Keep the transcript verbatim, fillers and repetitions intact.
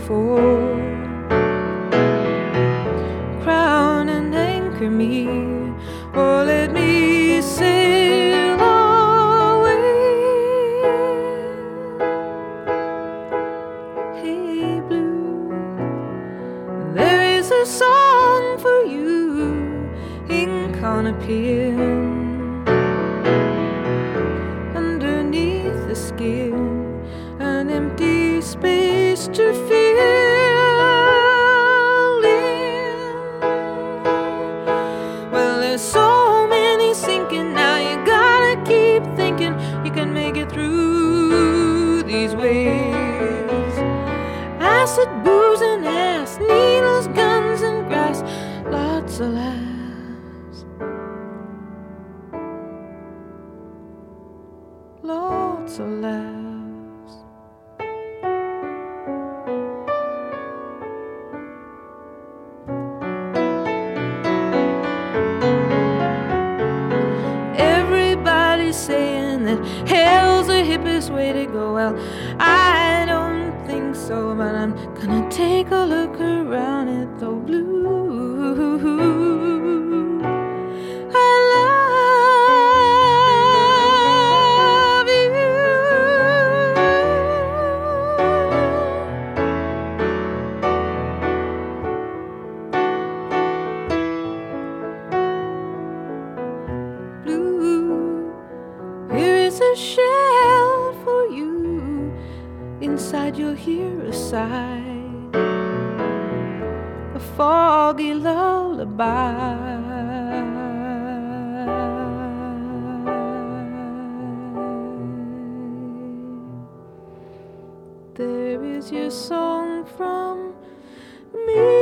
before. Crown and anchor me, or let me sail away. Hey blue, there is a song for you, ink on a pen, underneath the skin, an empty space to fill in. Well, there's so many sinking now, you gotta keep thinking you can make it through these waves. Acid, booze and ass, needles, guns and grass, lots of laughs, lots of laughs. Everybody's saying that hell's the hippest way to go. Well, I don't think so, but I'm gonna take a look around at the blue. I love you. Blue, here is a shell for you. Inside you'll hear a sigh, a foggy lullaby. There is your song from me.